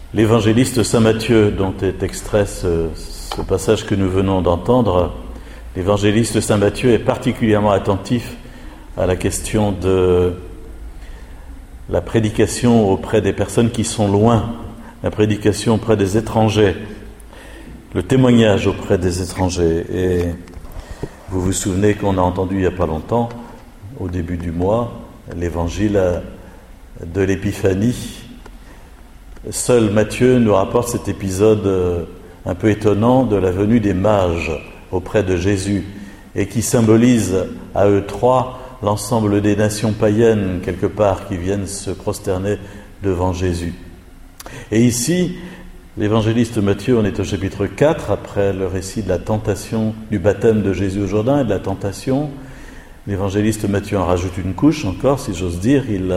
L'évangéliste Saint Matthieu, dont est extrait ce passage que nous venons d'entendre, l'évangéliste Saint Matthieu est particulièrement attentif à la question de la prédication auprès des personnes qui sont loin, la prédication auprès des étrangers, le témoignage auprès des étrangers. Et vous vous souvenez qu'on a entendu il n'y a pas longtemps, au début du mois, l'évangile de l'Épiphanie. Seul Matthieu nous rapporte cet épisode un peu étonnant de la venue des mages auprès de Jésus et qui symbolise à eux trois l'ensemble des nations païennes quelque part qui viennent se prosterner devant Jésus. Et ici, l'évangéliste Matthieu, on est au chapitre 4, après le récit de la tentation, du baptême de Jésus au Jourdain et de la tentation. L'évangéliste Matthieu en rajoute une couche encore, si j'ose dire. Il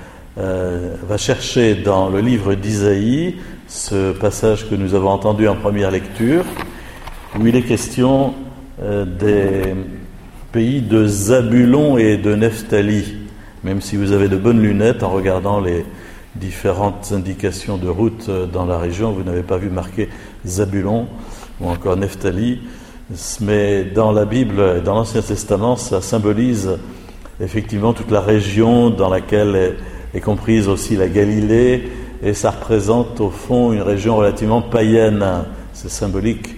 va chercher dans le livre d'Isaïe ce passage que nous avons entendu en première lecture, où il est question des pays de Zabulon et de Nephtali. Même si vous avez de bonnes lunettes, en regardant les différentes indications de route dans la région, vous n'avez pas vu marqué Zabulon ou encore Nephtali, mais dans la Bible et dans l'Ancien Testament, ça symbolise effectivement toute la région dans laquelle est comprise aussi la Galilée, et ça représente au fond une région relativement païenne. C'est symbolique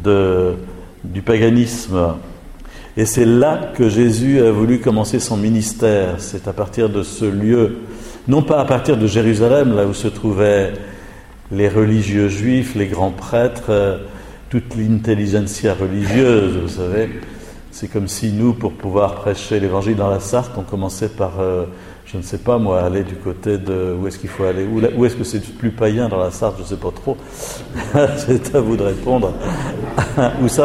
du paganisme. Et c'est là que Jésus a voulu commencer son ministère. C'est à partir de ce lieu, non pas à partir de Jérusalem, là où se trouvaient les religieux juifs, les grands prêtres, toute l'intelligentsia religieuse, vous savez. C'est comme si nous, pour pouvoir prêcher l'évangile dans la Sarthe, on commençait par, je ne sais pas moi, aller du côté de... Où est-ce qu'il faut aller ? Où est-ce que c'est plus païen dans la Sarthe ? Je ne sais pas trop. C'est à vous de répondre. Où ça ?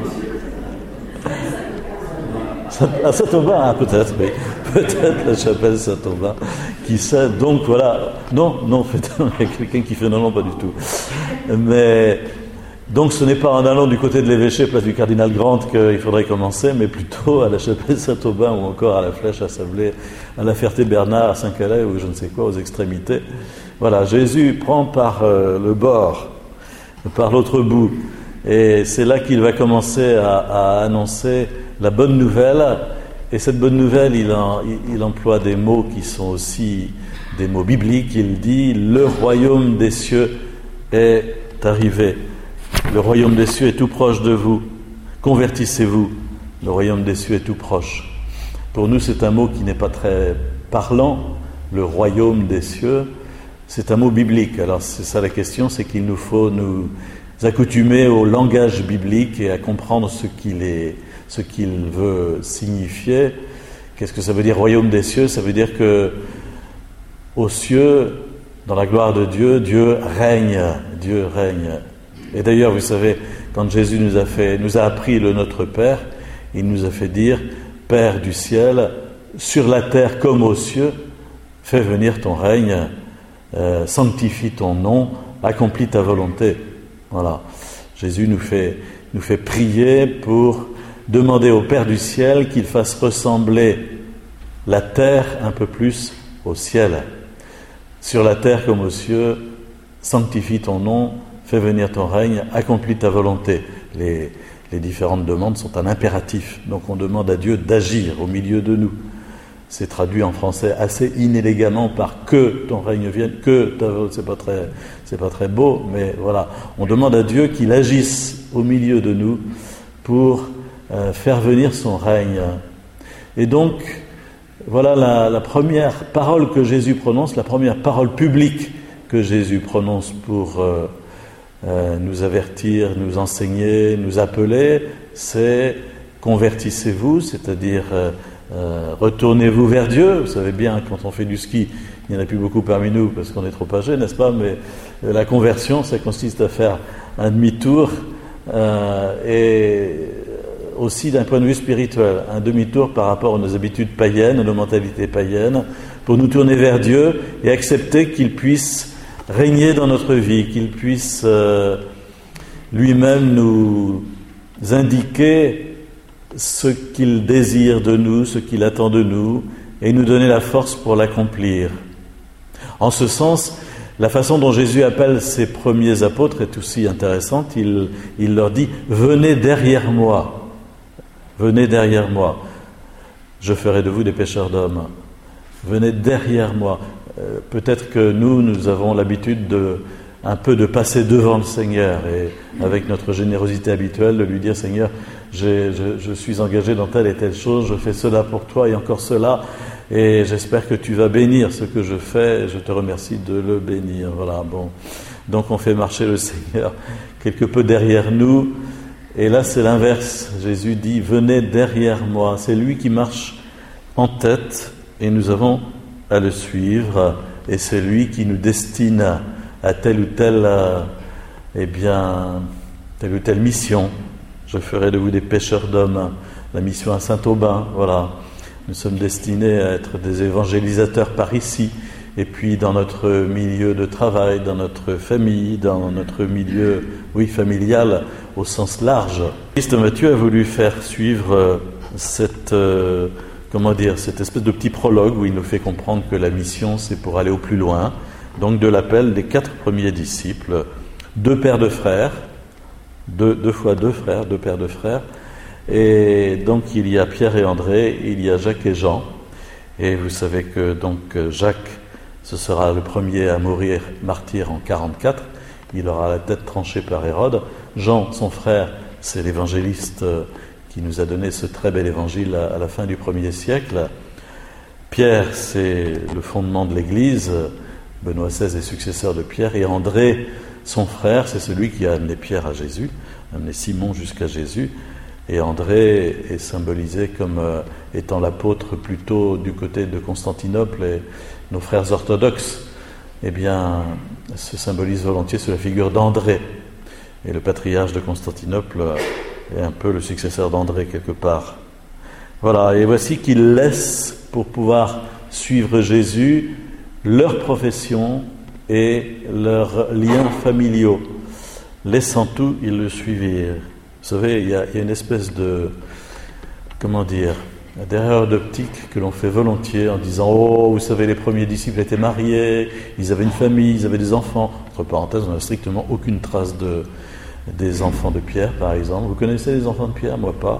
À Saint-Aubin, peut-être, mais peut-être la chapelle Saint-Aubin, qui sait. Donc voilà, non, il y a quelqu'un qui fait non, pas du tout. Mais donc ce n'est pas en allant du côté de l'évêché, place du Cardinal Grant, qu'il faudrait commencer, mais plutôt à la chapelle Saint-Aubin ou encore à la Flèche à Sablé, à la Ferté-Bernard, à Saint-Calais ou je ne sais quoi, aux extrémités. Voilà, Jésus prend par le bord, par l'autre bout, et c'est là qu'il va commencer à annoncer la bonne nouvelle. Et cette bonne nouvelle, il emploie des mots qui sont aussi des mots bibliques. Il dit « Le royaume des cieux est arrivé. Le royaume des cieux est tout proche de vous. Convertissez-vous. Le royaume des cieux est tout proche. » Pour nous, c'est un mot qui n'est pas très parlant. Le royaume des cieux, c'est un mot biblique. Alors c'est ça la question, c'est qu'il nous faut nous accoutumer au langage biblique et à comprendre ce qu'il veut signifier. Qu'est-ce que ça veut dire royaume des cieux ? Ça veut dire que aux cieux, dans la gloire de Dieu, Dieu règne. Et d'ailleurs, vous savez, quand Jésus nous a appris le Notre Père, il nous a fait dire « Père du ciel, sur la terre comme aux cieux, fais venir ton règne, sanctifie ton nom, accomplis ta volonté. » Voilà. Jésus nous fait prier pour demander au Père du ciel qu'il fasse ressembler la terre un peu plus au ciel. Sur la terre comme aux cieux, sanctifie ton nom, fais venir ton règne, accomplis ta volonté. Les différentes demandes sont un impératif. Donc on demande à Dieu d'agir au milieu de nous. C'est traduit en français assez inélégamment par « que ton règne vienne », « que ta volonté », c'est pas très beau, mais voilà. On demande à Dieu qu'il agisse au milieu de nous pour faire venir son règne. Et donc, voilà la première parole que Jésus prononce, la première parole publique que Jésus prononce pour nous avertir, nous enseigner, nous appeler, c'est « convertissez-vous », c'est-à-dire retournez-vous vers Dieu. Vous savez bien, quand on fait du ski, il n'y en a plus beaucoup parmi nous parce qu'on est trop âgés, n'est-ce pas ? Mais la conversion, ça consiste à faire un demi-tour et aussi d'un point de vue spirituel, un demi-tour par rapport à nos habitudes païennes, à nos mentalités païennes, pour nous tourner vers Dieu et accepter qu'il puisse régner dans notre vie, qu'il puisse lui-même nous indiquer ce qu'il désire de nous, ce qu'il attend de nous, et nous donner la force pour l'accomplir. En ce sens, La façon dont Jésus appelle ses premiers apôtres est aussi intéressante. Il leur dit « Venez derrière moi, venez derrière moi, je ferai de vous des pêcheurs d'hommes. Venez derrière moi. » Peut-être que nous avons l'habitude un peu de passer devant le Seigneur et avec notre générosité habituelle de lui dire « Seigneur, je suis engagé dans telle et telle chose, je fais cela pour toi et encore cela. » Et j'espère que tu vas bénir ce que je fais, et je te remercie de le bénir. Voilà, bon. Donc on fait marcher le Seigneur quelque peu derrière nous. Et là c'est l'inverse. Jésus dit, venez derrière moi. C'est lui qui marche en tête et nous avons à le suivre. Et c'est lui qui nous destine à telle ou telle mission. Je ferai de vous des pêcheurs d'hommes. La mission à Saint-Aubin, voilà. Nous sommes destinés à être des évangélisateurs par ici, et puis dans notre milieu de travail, dans notre famille, dans notre milieu, familial, au sens large. Christ Matthieu a voulu faire suivre cette espèce de petit prologue où il nous fait comprendre que la mission, c'est pour aller au plus loin. Donc de l'appel des 4 premiers disciples, 2 pères de frères, deux fois 2 frères, 2 pères de frères. Et donc il y a Pierre et André, il y a Jacques et Jean. Et vous savez que donc Jacques, ce sera le premier à mourir martyr en 44. Il aura la tête tranchée par Hérode. Jean, son frère, c'est l'évangéliste qui nous a donné ce très bel évangile à la fin du 1er siècle. Pierre, c'est le fondement de l'Église. Benoît XVI est successeur de Pierre. Et André, son frère, c'est celui qui a amené Pierre à Jésus, amené Simon jusqu'à Jésus. Et André est symbolisé comme étant l'apôtre plutôt du côté de Constantinople, et nos frères orthodoxes, se symbolisent volontiers sous la figure d'André. Et le patriarche de Constantinople est un peu le successeur d'André quelque part. Voilà, et voici qu'ils laissent, pour pouvoir suivre Jésus, leur profession et leurs liens familiaux. Laissant tout, ils le suivirent. Vous savez, il y a une espèce d'erreur d'optique que l'on fait volontiers en disant « Oh, vous savez, les premiers disciples étaient mariés, ils avaient une famille, ils avaient des enfants. » Entre parenthèses, on n'a strictement aucune trace des enfants de Pierre, par exemple. Vous connaissez les enfants de Pierre? Moi, pas.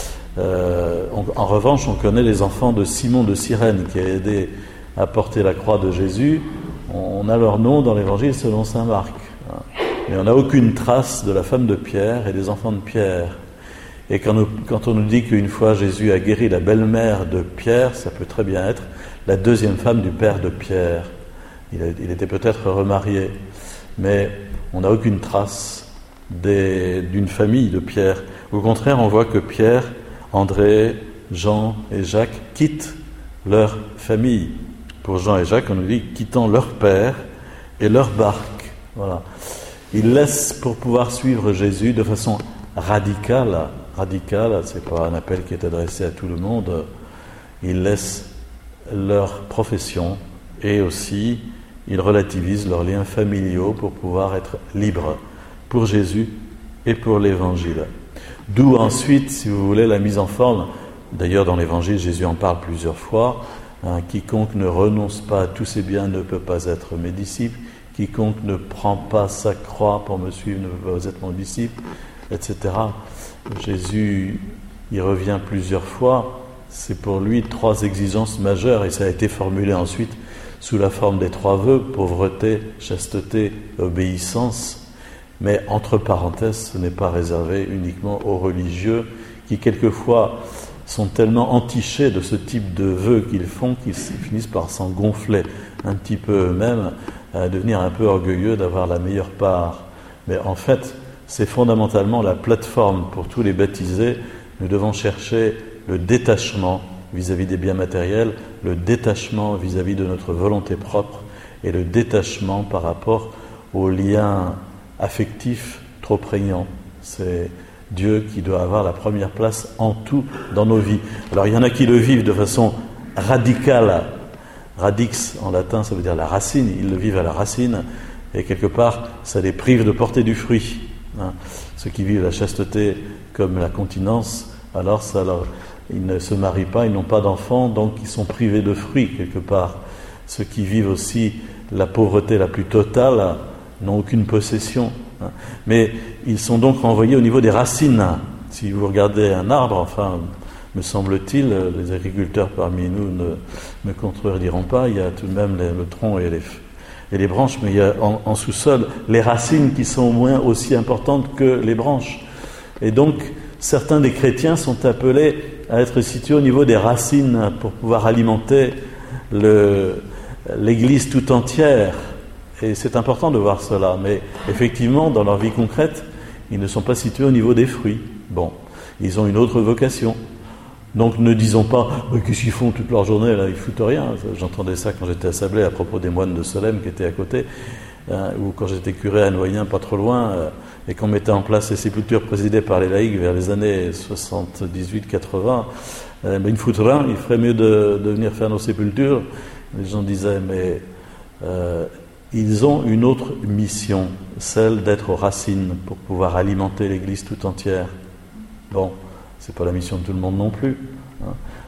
En revanche, on connaît les enfants de Simon de Cyrène, qui a aidé à porter la croix de Jésus. On a leur nom dans l'Évangile selon saint Marc. Mais on n'a aucune trace de la femme de Pierre et des enfants de Pierre. Et quand on nous dit qu'une fois Jésus a guéri la belle-mère de Pierre, ça peut très bien être la deuxième femme du père de Pierre. Il était peut-être remarié, mais on n'a aucune trace d'une famille de Pierre. Au contraire, on voit que Pierre, André, Jean et Jacques quittent leur famille. Pour Jean et Jacques, on nous dit quittant leur père et leur barque. Voilà. Ils laissent pour pouvoir suivre Jésus de façon radicale. Radicale, c'est pas un appel qui est adressé à tout le monde. Ils laissent leur profession et aussi ils relativisent leurs liens familiaux pour pouvoir être libres pour Jésus et pour l'Évangile. D'où ensuite, si vous voulez, la mise en forme. D'ailleurs, dans l'Évangile, Jésus en parle plusieurs fois. Quiconque ne renonce pas à tous ses biens ne peut pas être mes disciples. Quiconque ne prend pas sa croix pour me suivre ne peut pas être mon disciple, etc. Jésus y revient plusieurs fois. C'est pour lui 3 exigences majeures et ça a été formulé ensuite sous la forme des 3 vœux, pauvreté, chasteté, obéissance. Mais entre parenthèses, ce n'est pas réservé uniquement aux religieux qui quelquefois sont tellement entichés de ce type de vœux qu'ils font qu'ils finissent par s'en gonfler un petit peu eux-mêmes, à devenir un peu orgueilleux d'avoir la meilleure part. Mais en fait, c'est fondamentalement la plateforme pour tous les baptisés. Nous devons chercher le détachement vis-à-vis des biens matériels, le détachement vis-à-vis de notre volonté propre et le détachement par rapport aux liens affectifs trop prégnants. C'est Dieu qui doit avoir la première place en tout dans nos vies. Alors il y en a qui le vivent de façon radicale. Radix en latin, ça veut dire la racine. Ils le vivent à la racine et quelque part, ça les prive de porter du fruit. Ceux qui vivent la chasteté comme la continence, alors ils ne se marient pas, ils n'ont pas d'enfants, donc ils sont privés de fruits quelque part. Ceux qui vivent aussi la pauvreté la plus totale, n'ont aucune possession. Hein. Mais ils sont donc renvoyés au niveau des racines. Si vous regardez un arbre, enfin, me semble-t-il, les agriculteurs parmi nous ne me contrediront pas, il y a tout de même le tronc et les branches, mais il y a en sous-sol les racines qui sont au moins aussi importantes que les branches. Et donc, certains des chrétiens sont appelés à être situés au niveau des racines pour pouvoir alimenter l'Église tout entière. Et c'est important de voir cela. Mais effectivement, dans leur vie concrète, ils ne sont pas situés au niveau des fruits. Bon, ils ont une autre vocation. Donc ne disons pas qu'est-ce qu'ils font toute leur journée là, ils foutent rien. J'entendais ça quand j'étais à Sablé à propos des moines de Solesmes qui étaient à côté, ou quand j'étais curé à Noyen, pas trop loin, et qu'on mettait en place les sépultures présidées par les laïcs vers les années 78-80. Ils ne foutent rien, il ferait mieux de venir faire nos sépultures. Les gens disaient mais ils ont une autre mission, celle d'être aux racines pour pouvoir alimenter l'Église tout entière. Bon. C'est pas la mission de tout le monde non plus. Hein.